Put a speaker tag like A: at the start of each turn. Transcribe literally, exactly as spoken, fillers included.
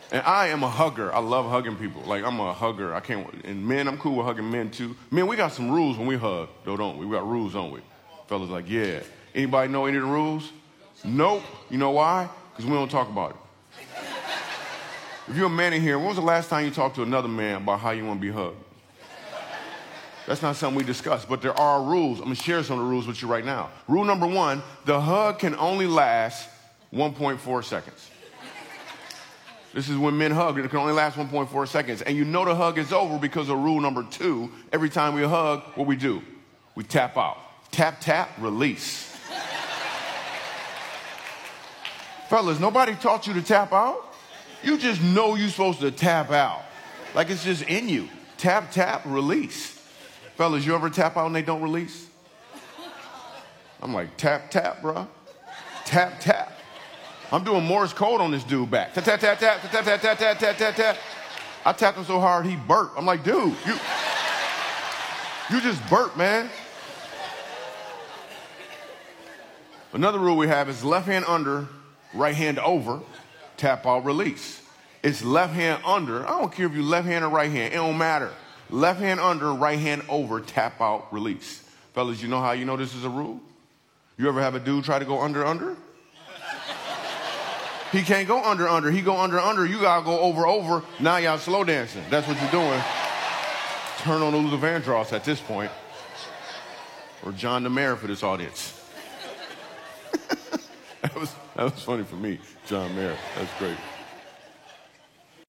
A: And I am a hugger. I love hugging people. Like, I'm a hugger. I can't, and men, I'm cool with hugging men too. Men, we got some rules when we hug, though, don't we? We got rules, don't we? Fellas like, yeah. Anybody know any of the rules? Nope. You know why? Because we don't talk about it. If you're a man in here, when was the last time you talked to another man about how you want to be hugged? That's not something we discuss, but there are rules. I'm going to share some of the rules with you right now. Rule number one, the hug can only last one point four seconds. This is when men hug, and it can only last one point four seconds. And you know the hug is over because of rule number two. Every time we hug, what we do? We tap out. Tap, tap, release. Fellas, nobody taught you to tap out? You just know you're supposed to tap out. Like it's just in you. Tap, tap, release. Fellas, you ever tap out and they don't release? I'm like, tap, tap, bro. Tap, tap. I'm doing Morse code on this dude back. Tap, tap, tap, tap, tap, tap, tap, tap, tap, tap, tap. I tapped him so hard he burped. I'm like, dude, you, you just burped, man. Another rule we have is left hand under, right hand over, tap out, release. It's left hand under. I don't care if you left hand or right hand. It don't matter. Left hand under, right hand over, tap out, release. Fellas, you know how you know this is a rule? You ever have a dude try to go under, under? He can't go under, under. He go under, under. You got to go over, over. Now y'all slow dancing. That's what you're doing. Turn on Luther Vandross at this point. Or John the Mayor for this audience. that, was, that was funny for me, John Mayer. That's great.